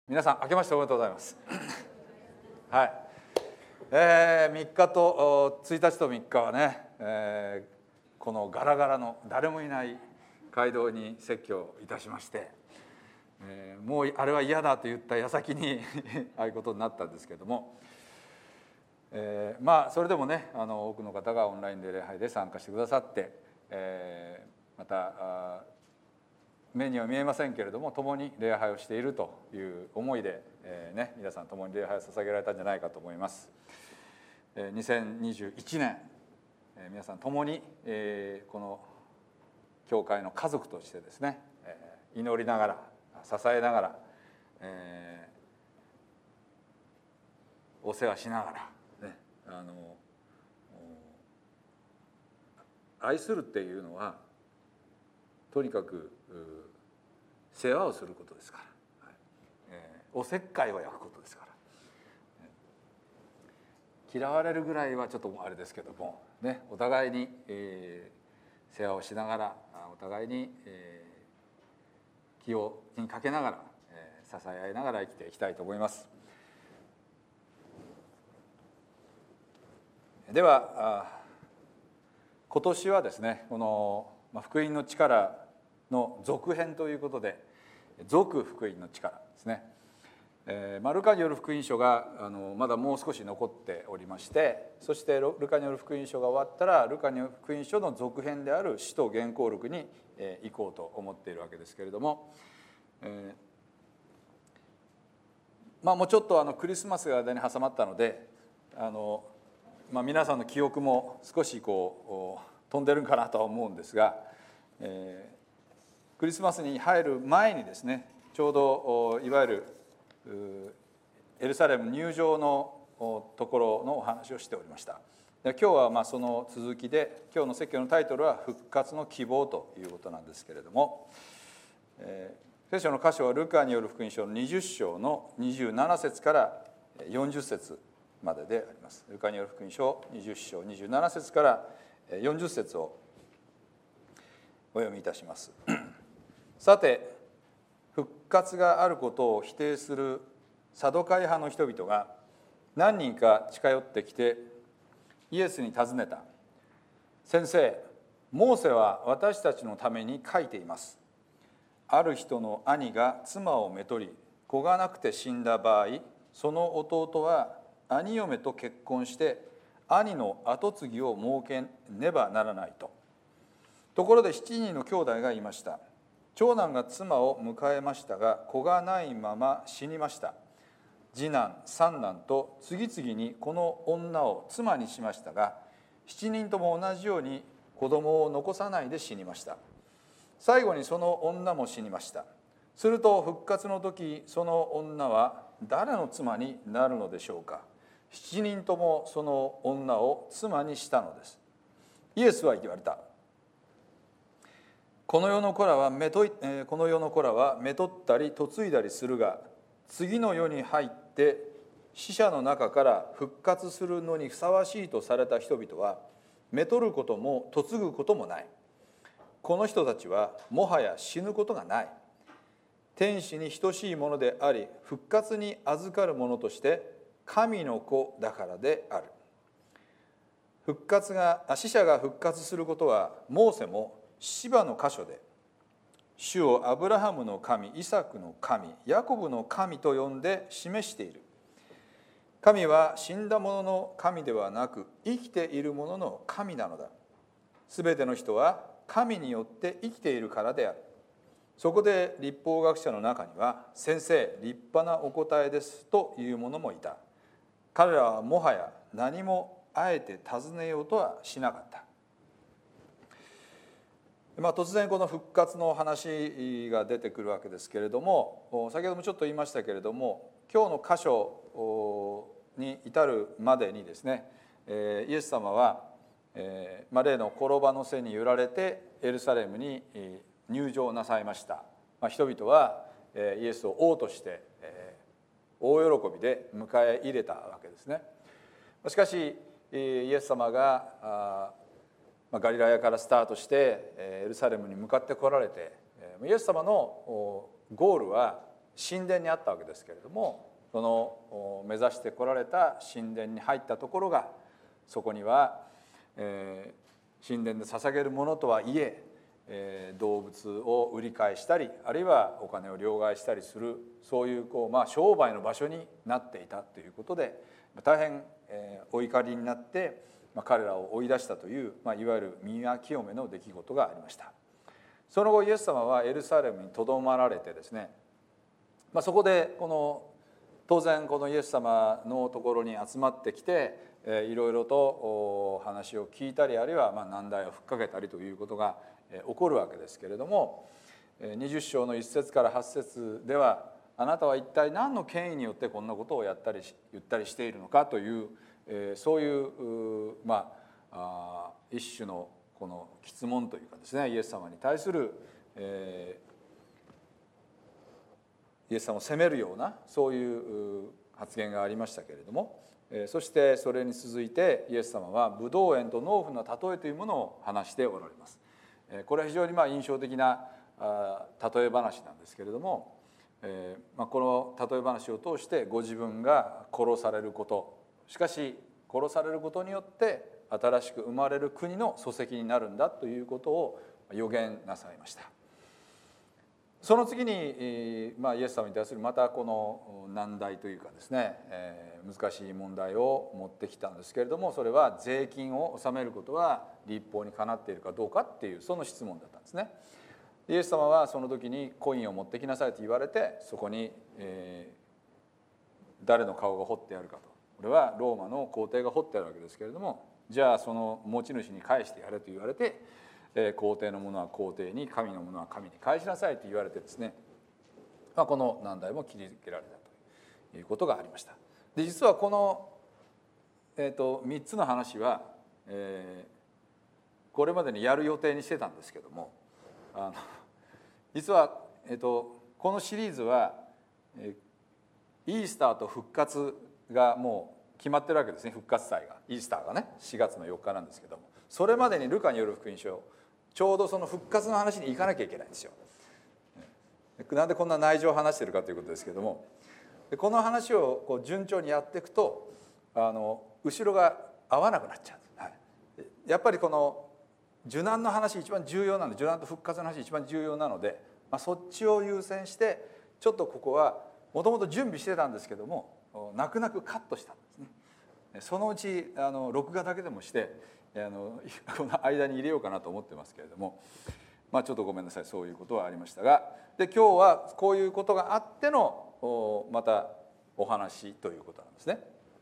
皆さん明けましておめでとうございます。はい、3日と1日と3日はね、このガラガラの誰もいない街道に説教いたしまして、もうあれは嫌だと言った矢先にああいうことになったんですけども、まあそれでもね、多くの方がオンラインで礼拝で参加してくださって、また目には見えませんけれども共に礼拝をしているという思いで、皆さん共に礼拝を捧げられたんじゃないかと思います。2021年、皆さん共に、この教会の家族としてですね、祈りながら支えながら、お世話しながら、ね、愛するっていうのはとにかく世話をすることですから、おせっかいを焼くことですから、嫌われるぐらいはちょっとあれですけども、ね、お互いに、世話をしながらお互いに、気にかけながら、支え合いながら生きていきたいと思います。では今年はですね、この福音の力の続編ということで、続福音の力ですね。ルカによる福音書がまだもう少し残っておりまして、そしてルカによる福音書が終わったらルカによる福音書の続編である使徒原稿録に行こうと思っているわけですけれども、もうちょっとクリスマスが間に挟まったので、皆さんの記憶も少しこう飛んでるかなとは思うんですが、クリスマスに入る前にですね、ちょうどいわゆるエルサレム入場のところのお話をしておりました。今日はその続きで、今日の説教のタイトルは復活の希望ということなんですけれども、聖書の箇所はルカによる福音書の20章の27節から40節までであります。ルカによる福音書20章27節から40節をお読みいたします。さて、復活があることを否定するサドカイ派の人々が何人か近寄ってきてイエスに尋ねた。先生、モーセは私たちのために書いています。ある人の兄が妻をめとり子がなくて死んだ場合、その弟は兄嫁と結婚して兄の跡継ぎを設けねばならないと。ところで7人の兄弟がいました。長男が妻を迎えましたが子がないまま死にました。次男三男と次々にこの女を妻にしましたが、7人とも同じように子供を残さないで死にました。最後にその女も死にました。すると復活の時、その女は誰の妻になるのでしょうか。7人ともその女を妻にしたのです。イエスは言われた。この世の子らはめとったり嫁いだりするが、次の世に入って死者の中から復活するのにふさわしいとされた人々はめとることも嫁ぐこともない。この人たちはもはや死ぬことがない。天使に等しいものであり、復活に預かるものとして神の子だからである。死者が復活することはモーセもシバの箇所で主をアブラハムの神、イサクの神、ヤコブの神と呼んで示している。神は死んだ者の神ではなく生きている者の神なのだ。すべての人は神によって生きているからである。そこで律法学者の中には、先生、立派なお答えですという者もいた。彼らはもはや何もあえて尋ねようとはしなかった。突然この復活の話が出てくるわけですけれども、先ほどもちょっと言いましたけれども、今日の箇所に至るまでにですね、イエス様は例の転ばの背に揺られてエルサレムに入場なさいました。人々はイエスを王として大喜びで迎え入れたわけですね。しかしイエス様がガリラヤからスタートしてエルサレムに向かって来られて、イエス様のゴールは神殿にあったわけですけれども、その目指してこられた神殿に入ったところが、そこには、神殿で捧げるものとはいえ動物を売り買いしたり、あるいはお金を両替したりする、そういう商売の場所になっていたということで、大変お怒りになって彼らを追い出したという、いわゆる宮清めの出来事がありました。その後イエス様はエルサレムにとどまられてですね、そこで当然このイエス様のところに集まってきていろいろと話を聞いたり、あるいは難題をふっかけたりということが起こるわけですけれども、20章の1節から8節では、あなたは一体何の権威によってこんなことをやったり言ったりしているのかという、そういう一種のこの詰問というかですね、イエス様に対する、イエス様を責めるようなそういう発言がありましたけれども、そしてそれに続いてイエス様はブドウ園と農夫の例えというものを話しておられます。これは非常に印象的な例え話なんですけれども、この例え話を通してご自分が殺されること、しかし殺されることによって新しく生まれる国の礎石になるんだということを予言なさいました。その次にイエス様に対するまたこの難題というかですね、難しい問題を持ってきたんですけれども、それは税金を納めることは律法にかなっているかどうかっていう、その質問だったんですね。イエス様はその時にコインを持ってきなさいと言われて、そこに誰の顔が彫ってあるかと、これはローマの皇帝が彫ってあるわけですけれども、じゃあその持ち主に返してやれと言われて、皇帝のものは皇帝に、神のものは神に返しなさいと言われてですね、この難題も切りつけられたということがありました。で、実はこの、3つの話は、これまでにやる予定にしてたんですけども、実は、このシリーズはイースターと復活がもう決まってるわけですね。復活祭が、イースターがね4月の4日なんですけども、それまでにルカによる福音書、ちょうどその復活の話に行かなきゃいけないんですよ。なんでこんな内情を話してるかということですけども、この話を順調にやっていくと後ろが合わなくなっちゃう、やっぱりこの受難の話一番重要なので、受難と復活の話一番重要なので、そっちを優先してちょっとここはもともと準備してたんですけども、泣く泣くカットしたんですね。そのうち録画だけでもしてこの間に入れようかなと思ってますけれども、ちょっとごめんなさい、そういうことはありましたが、で今日はこういうことがあってのまたお話ということなんですね。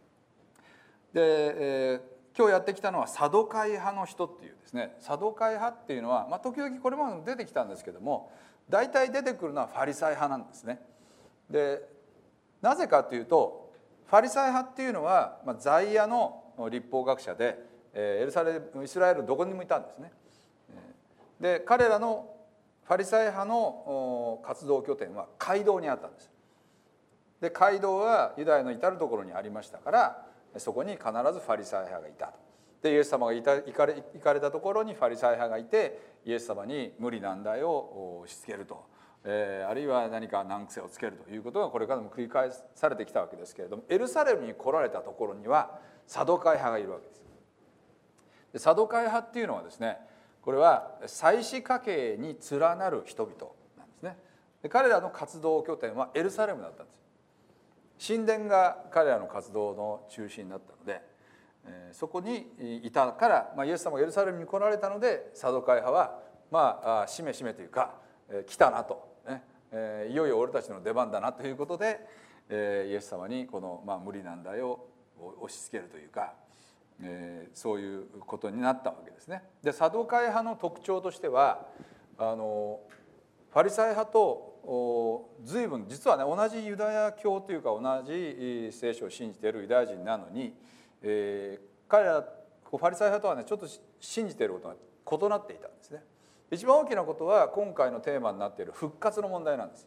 で、今日やってきたのはサドカイ派の人っていうですね、サドカイ派っていうのは、時々これまでも出てきたんですけども、大体出てくるのはファリサイ派なんですね。で、なぜかというと、ファリサイ派っていうのは在野の律法学者で、エルサレム、イスラエルどこにもいたんですね。で、彼らのファリサイ派の活動拠点は街道にあったんです。で、街道はユダヤの至るところにありましたから、そこに必ずファリサイ派がいたと。で、イエス様が行かれたところにファリサイ派がいて、イエス様に無理難題を押し付けると、あるいは何か難癖をつけるということがこれからも繰り返されてきたわけですけれども、エルサレムに来られたところにはサドカイ派がいるわけです。で、サドカイ派っていうのはですね、これは祭司家系に連なる人々なんですね。で、彼らの活動拠点はエルサレムだったんです。神殿が彼らの活動の中心だったので、そこにいたから、イエス様がエルサレムに来られたので、サドカイ派はしめしめというか、来たなと、いよいよ俺たちの出番だなということで、イエス様にこの無理難題を押し付けるというか、そういうことになったわけですね。で、サドカイ派の特徴としてはファリサイ派と随分実はね、同じユダヤ教というか同じ聖書を信じているユダヤ人なのに、彼らファリサイ派とはねちょっと信じていることが異なっていたんですね。一番大きなことは今回のテーマになっている復活の問題なんです。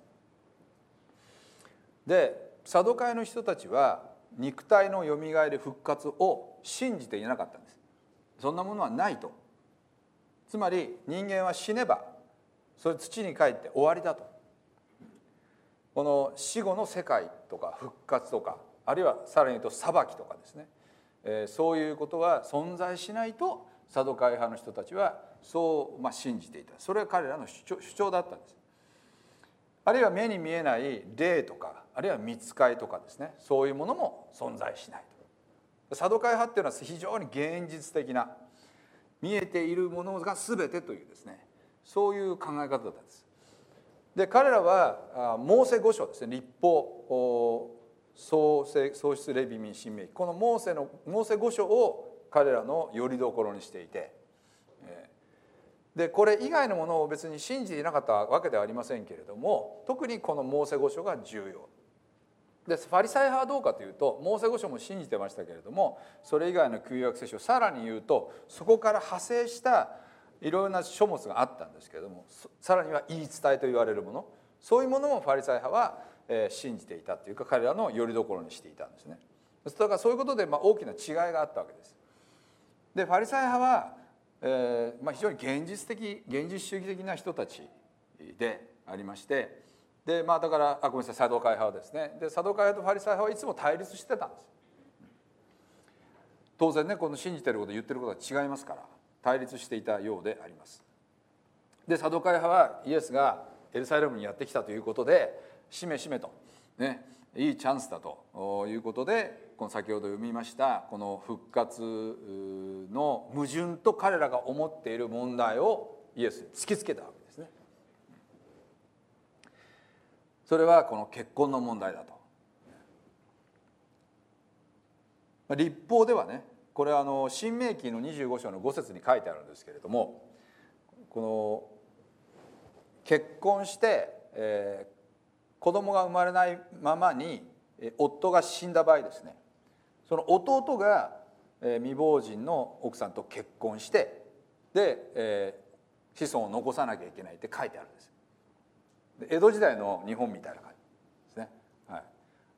で、サドカイの人たちは肉体のよみがえり復活を信じていなかったんです。そんなものはないと。つまり人間は死ねばそれ土に帰って終わりだと。 この死後の世界とか復活とか、あるいはさらに言うと裁きとかですね、そういうことは存在しないとサドカイ派の人たちはそう信じていた。それは彼らの主張だったんです。あるいは目に見えない霊とか、あるいは御使いとかですね、そういうものも存在しないと。サドカイ派っていうのは非常に現実的な、見えているものが全てというですね、そういう考え方だったんです。で彼らはモーセ五書ですね、立法、創出、レビ民、申命記、このモーセ五書を彼らの拠り所にしていて、でこれ以外のものを別に信じていなかったわけではありませんけれども、特にこのモーセ五書が重要で、ファリサイ派はどうかというと、モーセ五書も信じてましたけれども、それ以外の旧約聖書、さらに言うとそこから派生したいろいろな書物があったんですけれども、さらには言い伝えと言われるもの、そういうものもファリサイ派は信じていたというか、彼らの拠り所にしていたんですね。だからそういうことで大きな違いがあったわけです。でファリサイ派は、非常に現実主義的な人たちでありまして、でだからごめんなさい、サドカイ派はですね、でサドカイ派とファリサイ派はいつも対立してたんです。当然ね、この信じていること言ってることは違いますから対立していたようであります。でサドカイ派はイエスがエルサレムにやってきたということで、しめしめとね、いいチャンスだということで、この先ほど読みましたこの復活の矛盾と彼らが思っている問題をイエスに突きつけたわけですね。それはこの結婚の問題だと。律法ではね、これは申命記の25章の5節に書いてあるんですけれども、この結婚して、子供が生まれないままに夫が死んだ場合ですね、その弟が未亡人の奥さんと結婚してで、子孫を残さなきゃいけないって書いてあるんです。江戸時代の日本みたいな感じですね。はい。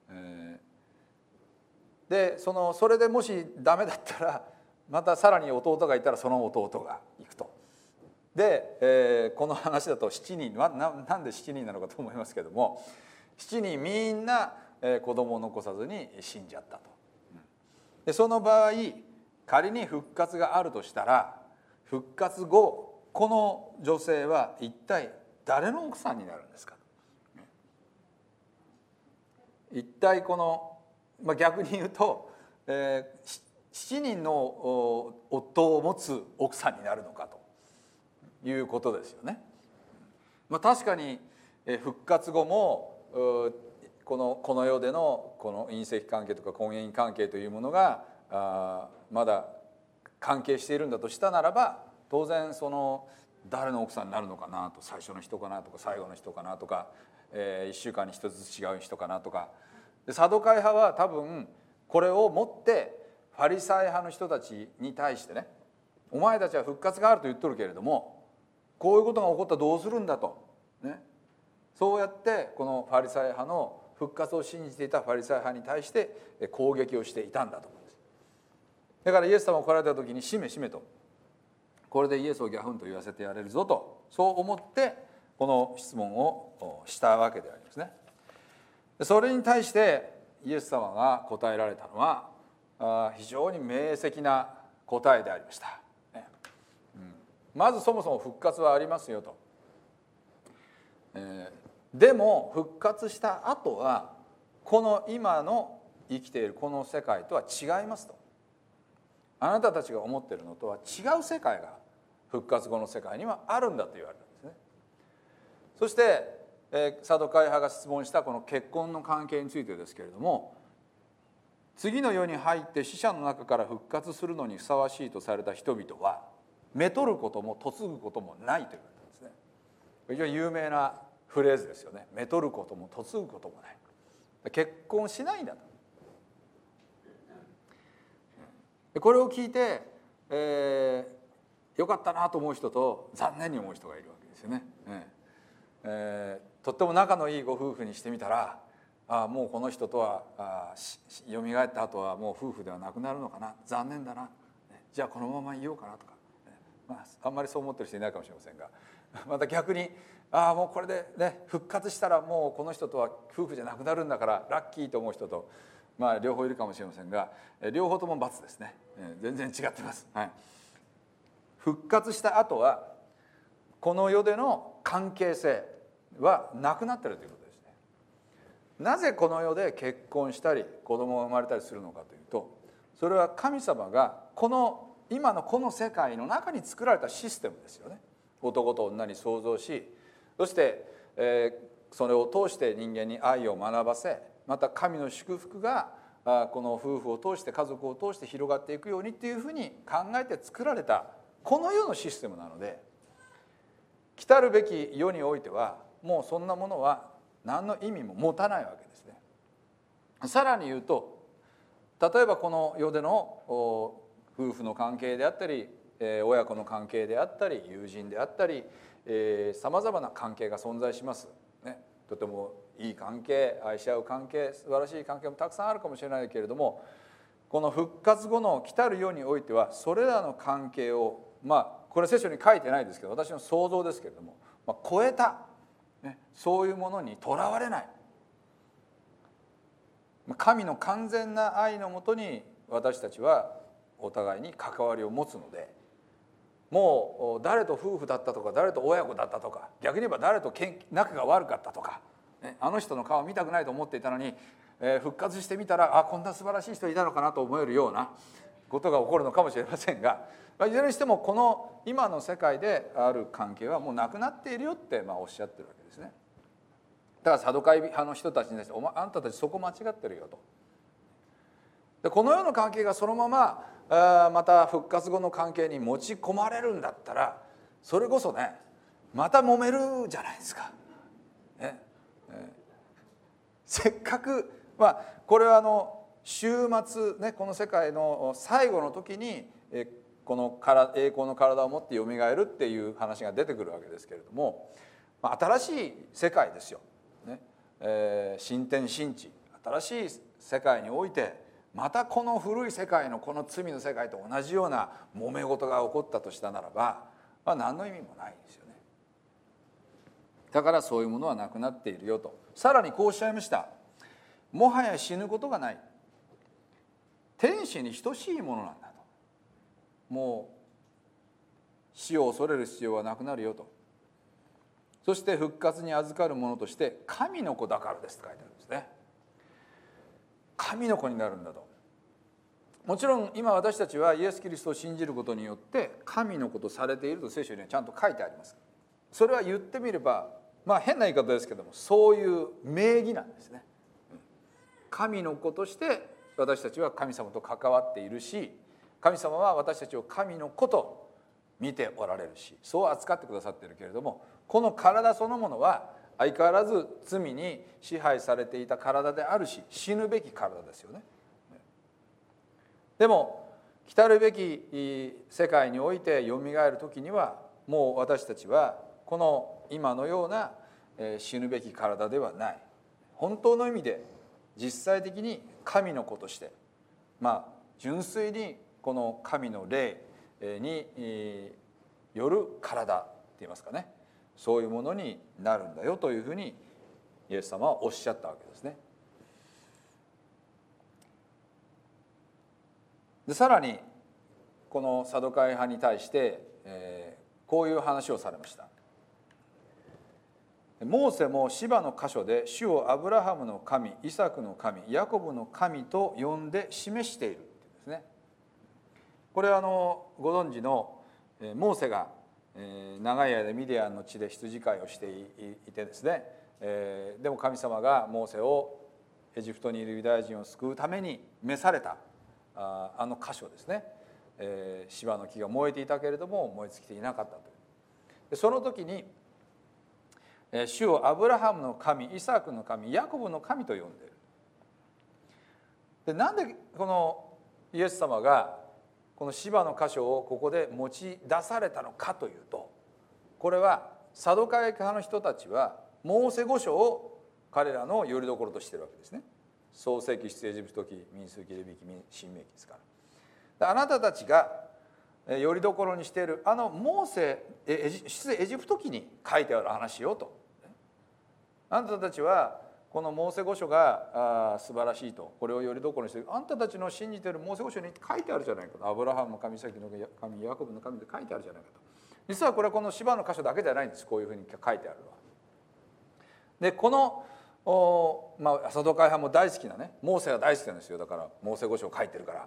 でそれでもしダメだったらまたさらに弟がいたらその弟が行くと。で、この話だと7人なんで7人なのかと思いますけども、7人みんな子供を残さずに死んじゃったと。でその場合仮に復活があるとしたら、復活後この女性は一体誰の奥さんになるんですか。一体この、逆に言うと、7人の夫を持つ奥さんになるのかということですよね。確かに復活後もこの世でのこの姻戚関係とか婚姻関係というものがまだ関係しているんだとしたならば、当然その誰の奥さんになるのかなと、最初の人かなとか最後の人かなとか、1週間に1つずつ違う人かなとか。でサドカイ派は多分これをもってファリサイ派の人たちに対してね、お前たちは復活があると言っとるけれども、こういうことが起こったらどうするんだと、ね、そうやってこのファリサイ派の復活を信じていたファリサイ派に対して攻撃をしていたんだと思うんです。だからイエス様が来られた時にしめしめと、これでイエスをギャフンと言わせてやれるぞと、そう思ってこの質問をしたわけでありますね。それに対してイエス様が答えられたのは非常に明晰な答えでありました。まずそもそも復活はありますよと。でも復活した後はこの今の生きているこの世界とは違いますと。あなたたちが思っているのとは違う世界が復活後の世界にはあるんだと言われたんですね。そしてサドカイ派が質問したこの結婚の関係についてですけれども、次の世に入って死者の中から復活するのにふさわしいとされた人々はめとることも嫁ぐこともないと言われたんですね。非常に有名なフレーズですよね。めとることも嫁ぐこともない、結婚しないんだと。これを聞いて、よかったなと思う人と残念に思う人がいるわけですよね。とっても仲のいいご夫婦にしてみたら、もうこの人とはよみがえった後はもう夫婦ではなくなるのかな、残念だな、じゃあこのままいようかなとか、あんまりそう思ってる人いないかもしれませんが、また逆にああもうこれでね復活したらもうこの人とは夫婦じゃなくなるんだからラッキーと思う人と、両方いるかもしれませんが、両方とも×ですね。全然違ってます。はい、復活した後はこの世での関係性はなくなっているということですね。なぜこの世で結婚したり子供が生まれたりするのかというと、それは神様がこの今のこの世界の中に作られたシステムですよね。男と女に創造し、そして、それを通して人間に愛を学ばせ、また神の祝福がこの夫婦を通して家族を通して広がっていくようにっていうふうに考えて作られたこの世のシステムなので、来たるべき世においてはもうそんなものは何の意味も持たないわけですね。さらに言うと、例えばこの世での夫婦の関係であったり、親子の関係であったり、友人であったり、さまざまな関係が存在します、ね、とてもいい関係、愛し合う関係、素晴らしい関係もたくさんあるかもしれないけれども、この復活後の来たる世においてはそれらの関係を、これ聖書に書いてないですけど私の想像ですけれども、超えた、ね、そういうものにとらわれない、神の完全な愛のもとに私たちはお互いに関わりを持つので、もう誰と夫婦だったとか誰と親子だったとか、逆に言えば誰と仲が悪かったとか、あの人の顔を見たくないと思っていたのに、復活してみたらこんな素晴らしい人いたのかなと思えるようなことが起こるのかもしれませんが、いずれにしてもこの今の世界である関係はもうなくなっているよっておっしゃってるわけですね。だからサドカイ派の人たちに対して「あんたたちそこ間違ってるよ」と。でこのような関係がそのまままた復活後の関係に持ち込まれるんだったら、それこそねまた揉めるじゃないですか。せっかくこれは終末ね、この世界の最後の時にこの栄光の体を持ってよみがえるっていう話が出てくるわけですけれども、新しい世界ですよ、ね、新天新地、新しい世界においてまたこの古い世界のこの罪の世界と同じような揉め事が起こったとしたならば、何の意味もないですよね。だからそういうものはなくなっているよと。さらにこうおっしゃいました。もはや死ぬことがない、天使に等しいものなんだと。もう死を恐れる必要はなくなるよと。そして復活に預かるものとして神の子だからですと書いてあるんですね。神の子になるんだと。もちろん今私たちはイエス・キリストを信じることによって神の子とされていると聖書にはちゃんと書いてあります。それは言ってみれば変な言い方ですけども、そういう名義なんですね。神の子として私たちは神様と関わっているし、神様は私たちを神の子と見ておられるし、そう扱ってくださっているけれども、この体そのものは相変わらず罪に支配されていた体であるし、死ぬべき体ですよね。でも来たるべき世界においてよみがえる時には、もう私たちはこの今のような死ぬべき体ではない、本当の意味で実際的に神の子として、純粋にこの神の霊による体って言いますかね、そういうものになるんだよというふうにイエス様はおっしゃったわけですね。でさらにこのサドカイ派に対して、こういう話をされました。モーセもシバの箇所で主をアブラハムの神、イサクの神、ヤコブの神と呼んで示しているっていうんですね。これはご存知のモーセが長い間ミディアンの地で羊飼いをしていてですね、でも神様がモーセをエジプトにいるユダヤ人を救うために召された箇所ですね。芝の木が燃えていたけれども燃え尽きていなかったという。でその時に主をアブラハムの神、イサクの神、ヤコブの神と呼んでいる。でなんでこのイエス様がこの芝の箇所をここで持ち出されたのかというと、これはサドカイ派の人たちはモーセ五書を彼らの拠り所としているわけですね。創世記、出エジプト記、民数記、レビ記、申命記ですから。あなたたちがよりどころにしているモーセエジプト記に書いてある話よと。あなたたちはこのモーセ五書が素晴らしいと、これをよりどころにしている、あんたたちの信じているモーセ五書に書いてあるじゃないかと、アブラハムの神、イサクの神、ヤコブの神で書いてあるじゃないかと。実はこれはこのシバの箇所だけじゃないんです。こういうふうに書いてあるのは。でこのサドカイ派も大好きなね、モーセが大好きなんですよ。だからモーセ五書を書いてるから、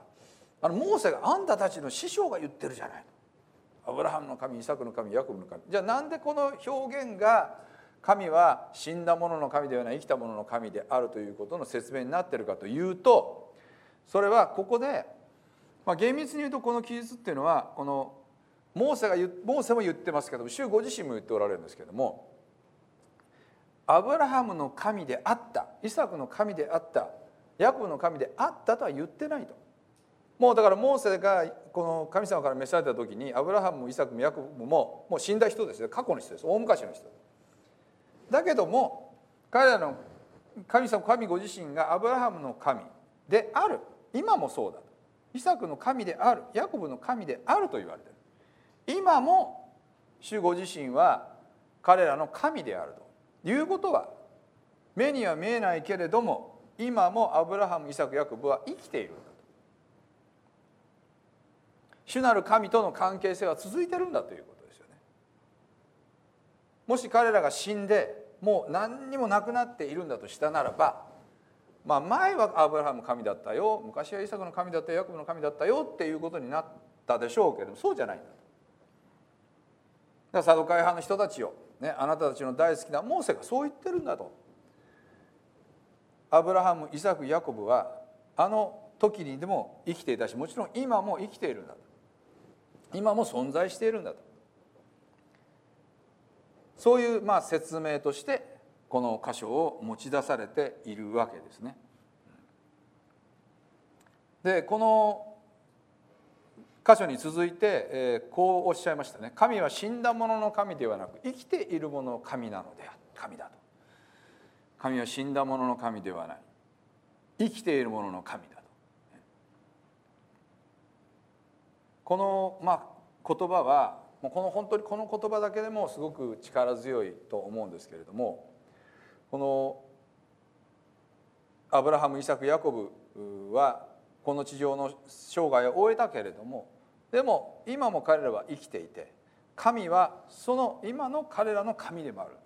モーセがあんたたちの師匠が言ってるじゃないと。アブラハムの神、イサクの神、ヤコブの神。じゃあなんでこの表現が神は死んだ者の神ではない生きた者の神であるということの説明になっているかというと、それはここで、厳密に言うとこの記述っていうのはこのモーセも言ってますけど、主ご自身も言っておられるんですけども、アブラハムの神であった、イサクの神であった、ヤコブの神であったとは言ってないと。もうだからモーセがこの神様から召された時に、アブラハムもイサクもヤコブももう死んだ人ですよ。過去の人です。大昔の人だけども、彼らの神ご自身がアブラハムの神である、今もそうだと、イサクの神である、ヤコブの神であると言われている。今も主ご自身は彼らの神であるということは、目には見えないけれども今もアブラハム、イサク、ヤコブは生きているんだと。主なる神との関係性は続いてるんだということですよね。もし彼らが死んでもう何にもなくなっているんだとしたならば、前はアブラハムの神だったよ、昔はイサクの神だったよ、ヤコブの神だったよっていうことになったでしょうけれども、そうじゃないんだと。だからサドカイ派の人たちよ、あなたたちの大好きなモーセがそう言ってるんだと。アブラハム、イサク、ヤコブはあの時にでも生きていたし、もちろん今も生きているんだと、今も存在しているんだと。そういう説明としてこの箇所を持ち出されているわけですね。でこの箇所に続いてこうおっしゃいましたね。神は死んだ者の神ではなく生きている者の神なので神だと。神は死んだ者の神ではない、生きている者の神だと。この言葉は本当にこの言葉だけでもすごく力強いと思うんですけれども、このアブラハム、イサク、ヤコブはこの地上の生涯を終えたけれども、でも今も彼らは生きていて、神はその今の彼らの神でもあるんだと。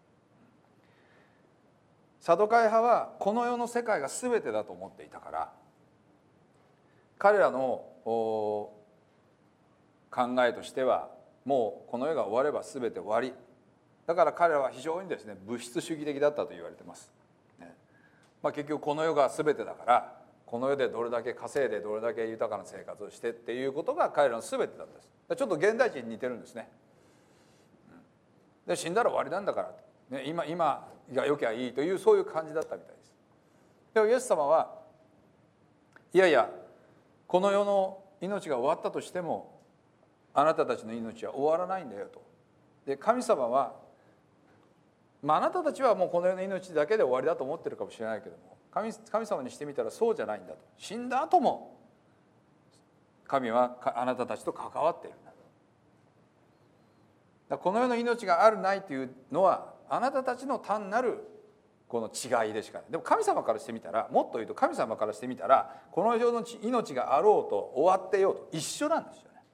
サドカイ派はこの世の世界が全てだと思っていたから、彼らの考えとしてはもうこの世が終われば全て終わりだから、彼らは非常にですね物質主義的だったと言われています。結局この世が全てだから、この世でどれだけ稼いでどれだけ豊かな生活をしてっていうことが彼らの全てだったんです。ちょっと現代人に似てるんですね。で死んだら終わりなんだから、今が良きゃいいという、そういう感じだったみたいです。でもイエス様はいやいや、この世の命が終わったとしてもあなたたちの命は終わらないんだよと。で神様は、あなたたちはもうこの世の命だけで終わりだと思ってるかもしれないけども、神様にしてみたらそうじゃないんだと。死んだ後も神はあなたたちと関わっているんだと。だからこの世の命があるないというのはあなたたちの単なるこの違いでしかない。でも神様からしてみたら、もっと言うと神様からしてみたら、この世の命があろうと終わってようと一緒なんですよね。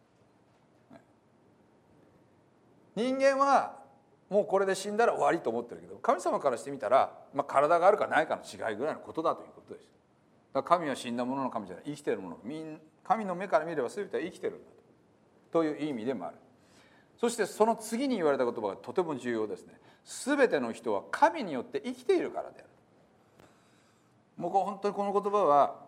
人間はもうこれで死んだら終わりと思ってるけど、神様からしてみたら、体があるかないかの違いぐらいのことだということです。だから神は死んだ者の神じゃない、生きている者、神の目から見れば全ては生きてるんだという意味でもある。そしてその次に言われた言葉がとても重要ですね。全ての人は神によって生きているからである。もう本当にこの言葉は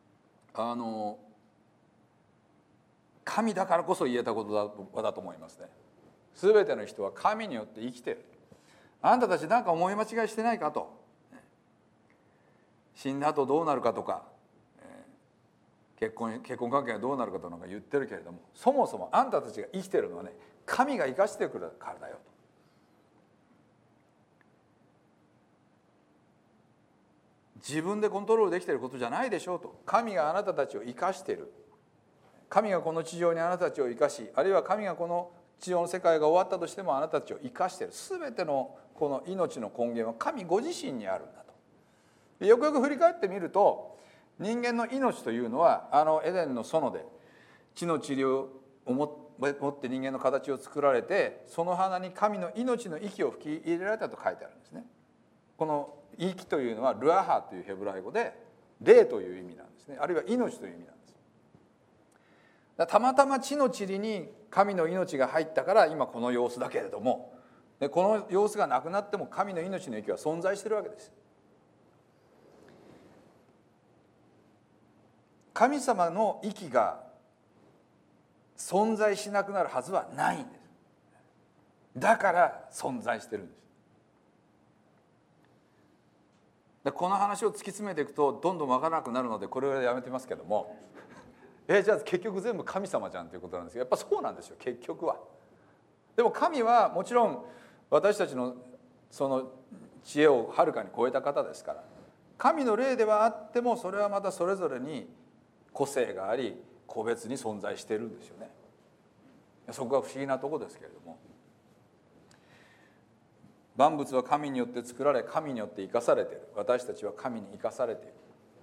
神だからこそ言えたことだと思いますね。全ての人は神によって生きている。あんたたち何か思い間違いしてないかと、死んだ後どうなるかとか、結婚関係がどうなるかとか言ってるけれども、そもそもあんたたちが生きているのはね、神が生かしてくるからだよと。自分でコントロールできていることじゃないでしょうと。神があなたたちを生かしている。 神がこの地上にあなたたちを生かし、あるいは神がこの地上の世界が終わったとしてもあなたたちを生かしている。全てのこの命の根源は神ご自身にあるんだと。よくよく振り返ってみると、人間の命というのはエデンの園で地の塵を持って人間の形を作られて、その花に神の命の息を吹き入れられたと書いてあるんですね。この息というのはルアハというヘブライ語で霊という意味なんですね。あるいは命という意味なんです。たまたま地の塵に神の命が入ったから今この様子だけれども、この様子がなくなっても神の命の息は存在しているわけです。神様の息が存在しなくなるはずはないんです。だから存在してるんです。この話を突き詰めていくとどんどん分からなくなるのでこれをやめてますけどもじゃあ結局全部神様じゃんということなんですけど、やっぱそうなんですよ結局は。でも神はもちろん私たちのその知恵をはるかに超えた方ですから、神の霊ではあってもそれはまたそれぞれに個性があり個別に存在しているんですよね。そこが不思議なところですけれども、万物は神によって作られ神によって生かされている。私たちは神に生かされている。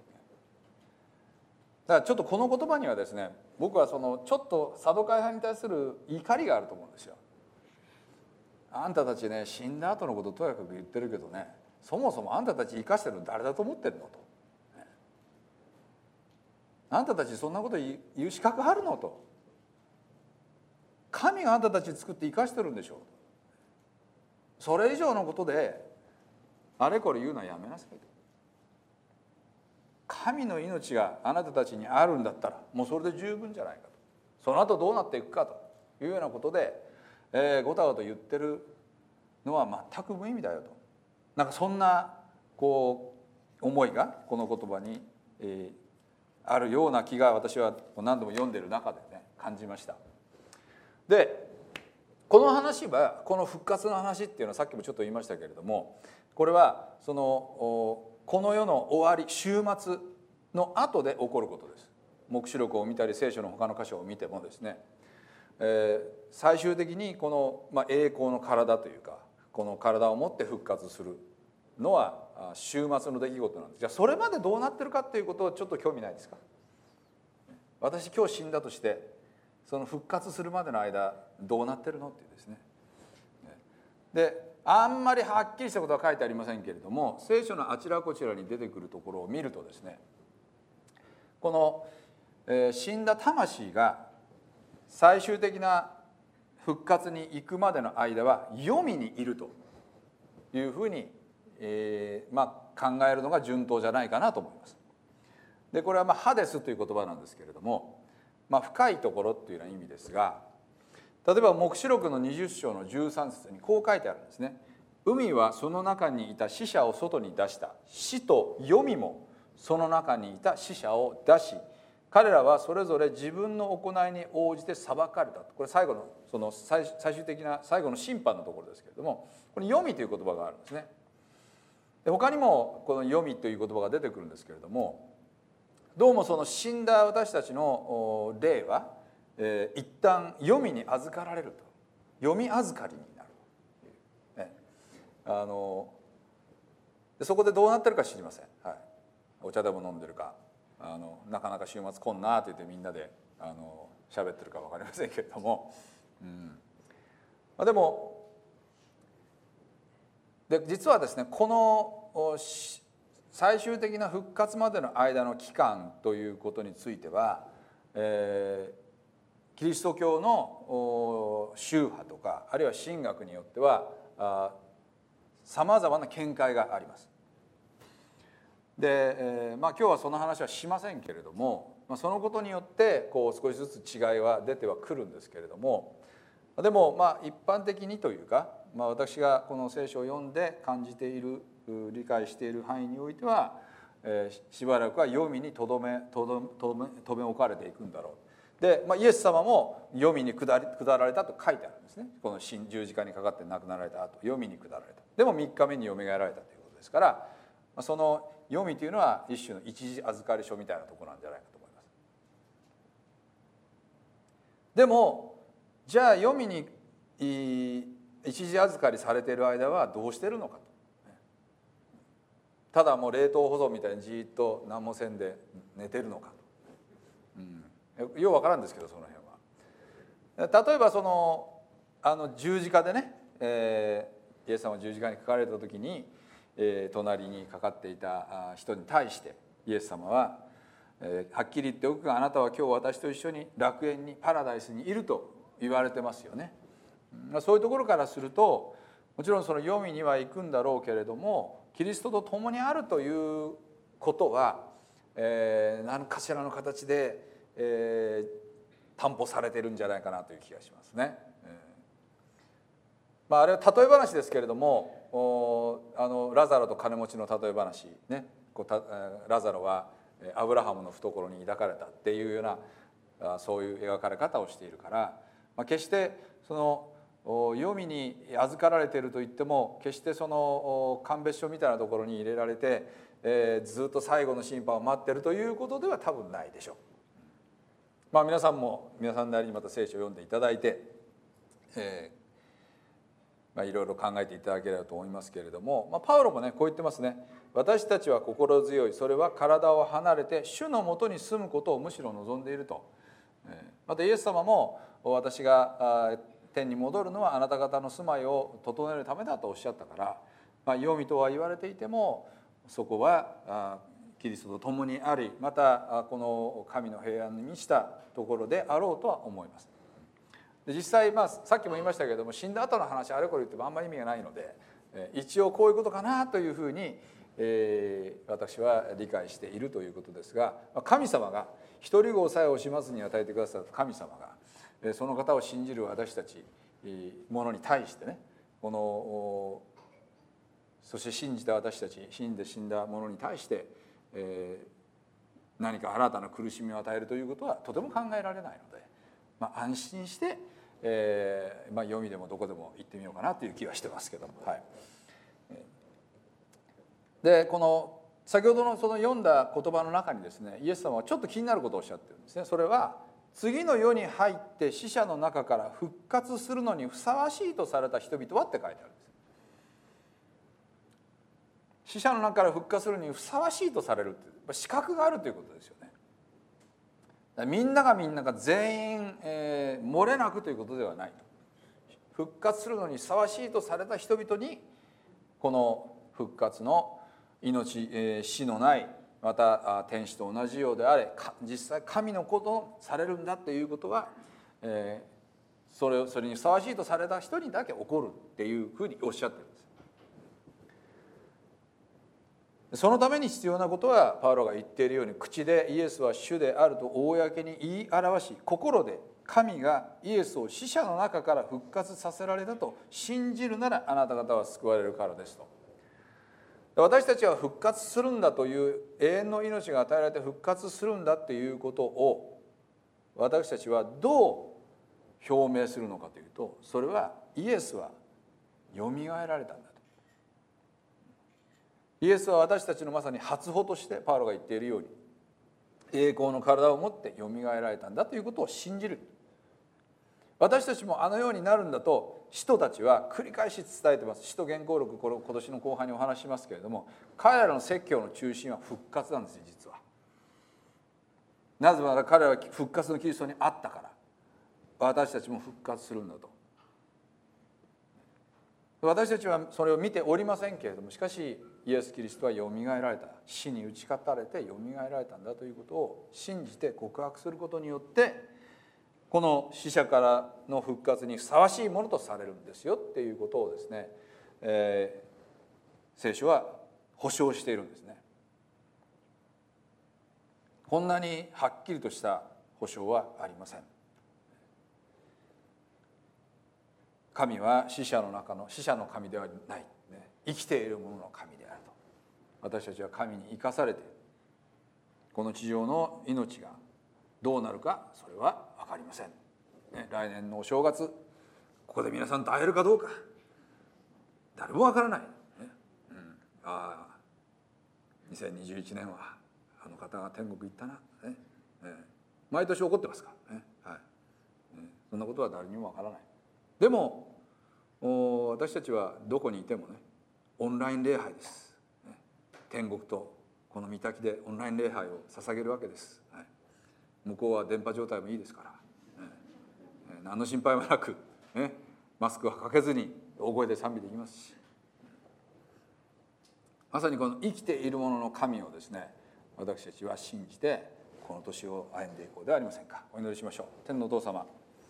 だからちょっとこの言葉にはですね、僕はそのちょっとサドカイ派に対する怒りがあると思うんですよ。あんたたちね、死んだ後のこととやかく言ってるけどね、そもそもあんたたち生かしてるの誰だと思ってるのと、あんたたちそんなこと言う資格あるのと、神があんたたち作って生かしてるんでしょう。それ以上のことであれこれ言うのはやめなさいと。神の命があなたたちにあるんだったらもうそれで十分じゃないかと。その後どうなっていくかというようなことで、ごたごた言ってるのは全く無意味だよと。なんかそんなこう思いがこの言葉に、あるような気が私は何度も読んでいる中でね感じました。でこの話はこの復活の話っていうのはさっきもちょっと言いましたけれども、これはそのこの世の終わり終末の後で起こることです。黙示録を見たり聖書の他の箇所を見てもですね、最終的にこの、栄光の体というかこの体を持って復活するのは終末の出来事なんです。じゃあそれまでどうなってるかっていうことをちょっと興味ないですか。私今日死んだとしてその復活するまでの間どうなってるのっていうですね。であんまりはっきりしたことは書いてありませんけれども、聖書のあちらこちらに出てくるところを見るとですね、この、死んだ魂が最終的な復活に行くまでの間は黄泉にいるというふうに、考えるのが順当じゃないかなと思います。でこれはハデスという言葉なんですけれども、深いところっていうような意味ですが、例えば黙示録の20章の13節にこう書いてあるんですね。海はその中にいた死者を外に出した。死と黄泉もその中にいた死者を出し、彼らはそれぞれ自分の行いに応じて裁かれた。これ最後のその最終的な最後の審判のところですけれども、これ黄泉という言葉があるんですね。で他にもこの黄泉という言葉が出てくるんですけれども、どうもその死んだ私たちの霊は一旦黄泉に預かられると、黄泉預かりになるという、でそこでどうなってるか知りません、お茶でも飲んでるかなかなか週末来んなって言ってみんなで喋ってるか分かりませんけれども、でも実はですね、この最終的な復活までの間の期間ということについては、キリスト教の宗派とかあるいは神学によってはさまざまな見解があります。で、今日はその話はしませんけれども、そのことによってこう少しずつ違いは出てはくるんですけれども、でも一般的にというか、私がこの聖書を読んで感じている理解している範囲においては、しばらくは黄泉にとどめ置かれていくんだろう。で、イエス様も黄泉に下られたと書いてあるんですね。この十字架にかかって亡くなられた後、黄泉に下られた。でも3日目によみがえられたということですから、その黄泉というのは一種の一時預かり所みたいなところなんじゃないかと思います。 でもじゃあ黄泉に一時預かりされている間はどうしてるのかと。ただもう冷凍保存みたいにじっと何もせんで寝てるのかと、ようわからんですけど、その辺は。例えば十字架でね、イエス様は十字架にかかれた時に、隣にかかっていた人に対してイエス様は、はっきり言っておくがあなたは今日私と一緒に楽園にパラダイスにいると言われてますよね。そういうところからすると、もちろんその黄泉には行くんだろうけれども、キリストと共にあるということは、何かしらの形で、担保されてるんじゃないかなという気がしますね。あれは例え話ですけれども、ラザロと金持ちの例え話ね、ラザロはアブラハムの懐に抱かれたっていうような、そういう描かれ方をしているから、決してその黄泉に預かられているといっても、決してその鑑別所みたいなところに入れられて、ずっと最後の審判を待っているということでは多分ないでしょう。皆さんも皆さんなりにまた聖書を読んでいただいて、いろいろ考えていただければと思いますけれども、パウロもねこう言ってますね。私たちは心強い、それは体を離れて主のもとに住むことをむしろ望んでいると。またイエス様も、私が天に戻るのはあなた方の住まいを整えるためだとおっしゃったから、黄泉とは言われていてもそこはキリストと共にあり、またこの神の平安に満ちたところであろうとは思います。で実際、さっきも言いましたけれども、死んだ後の話あれこれ言ってもあんまり意味がないので、一応こういうことかなというふうに、私は理解しているということですが、神様が一人子さえ惜しまずに与えてくださった神様が、その方を信じる私たち者に対してね、そして信じた私たち、信んで死んだ者に対して、何か新たな苦しみを与えるということはとても考えられないので、安心して、黄泉でもどこでも行ってみようかなという気はしてますけども、はい。でこの先ほどのその読んだ言葉の中にですね、イエス様はちょっと気になることをおっしゃってるんですね。それは次の世に入って死者の中から復活するのにふさわしいとされた人々はって書いてあるんです。死者の中から復活するのにふさわしいとされるっていう資格があるということですよね。みんなが全員、漏れなくということではないと。復活するのにふさわしいとされた人々にこの復活の命、死のない、また天使と同じようであれ、実際神の子とされるんだということは、それにふさわしいとされた人にだけ起こるっていうふうにおっしゃってるんです。そのために必要なことはパウロが言っているように、口でイエスは主であると公に言い表し、心で神がイエスを死者の中から復活させられたと信じるなら、あなた方は救われるからですと。私たちは復活するんだという、永遠の命が与えられて復活するんだということを私たちはどう表明するのかというと、それはイエスはよみがえられたんだと。イエスは私たちのまさに初歩としてパウロが言っているように、栄光の体を持ってよみがえられたんだということを信じる。私たちもあのようになるんだと使徒たちは繰り返し伝えてます。使徒言行録、これ今年の後半にお話ししますけれども、彼らの説教の中心は復活なんですよ、実は。なぜなら彼らは復活のキリストにあったから、私たちも復活するんだと。私たちはそれを見ておりませんけれども、しかしイエス・キリストはよみがえられた、死に打ち勝たれてよみがえられたんだということを信じて告白することによって、この死者からの復活にふさわしいものとされるんですよっていうことをですね、聖書は保証しているんですね。こんなにはっきりとした保証はありません。神は死者の神ではない、生きている者の神であると。私たちは神に生かされて、この地上の命がどうなるか、それは分かりません。来年のお正月、ここで皆さんと会えるかどうか、誰も分からない。2021年はあの方が天国行ったな。毎年起こってますからね。 そんなことは誰にもわからない。でも私たちはどこにいてもね、オンライン礼拝です。天国とこの御嶽でオンライン礼拝を捧げるわけです。向こうは電波状態もいいですから、何の心配もなく、マスクはかけずに大声で賛美できますし、まさにこの生きているものの神をですね、私たちは信じてこの年を歩んでいこうではありませんか。お祈りしましょう。天のお父様、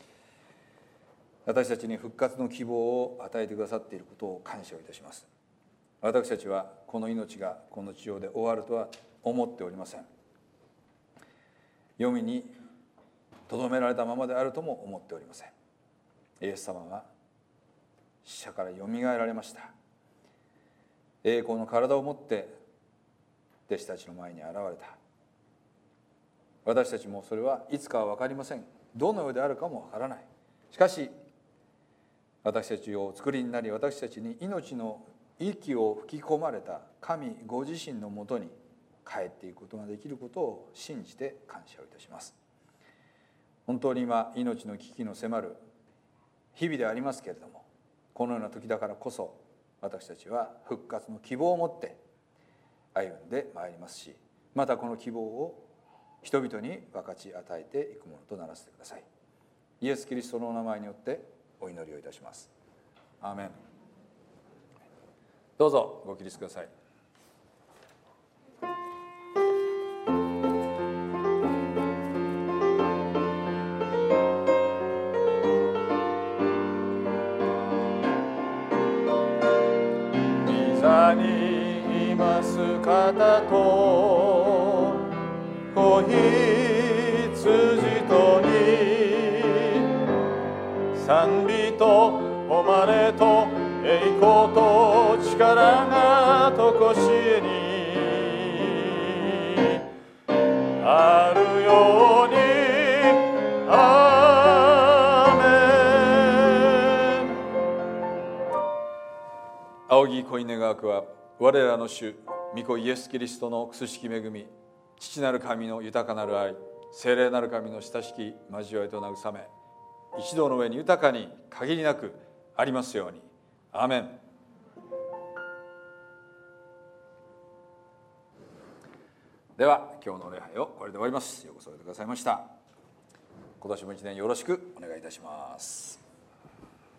私たちに復活の希望を与えてくださっていることを感謝をいたします。私たちはこの命がこの地上で終わるとは思っておりません。黄泉にとどめられたままであるとも思っておりません。イエス様は死者からよみがえられました。栄光の体を持って弟子たちの前に現れた。私たちもそれはいつかは分かりません。どのようであるかも分からない。しかし私たちをお作りになり、私たちに命の息を吹き込まれた神ご自身のもとに帰っていくことができることを信じて感謝をいたします。本当に今命の危機の迫る日々でありますけれども、このような時だからこそ私たちは復活の希望を持って歩んでまいりますし、またこの希望を人々に分かち与えていくものとならせてください。イエス・キリストのお名前によってお祈りをいたします。アーメン。どうぞご起立ください。御座にいます方と子羊とに賛美と誉れと栄光と力がとこしえにあるように。アーメン。仰ぎ恋願わくは我らの主御子イエス・キリストのくすしき恵み、父なる神の豊かなる愛、聖霊なる神の親しき交わりと慰め、一同の上に豊かに限りなくありますように。アーメン。では今日の礼拝をこれで終わります。ようこそおいでくださいました。今年も一年よろしくお願いいたします。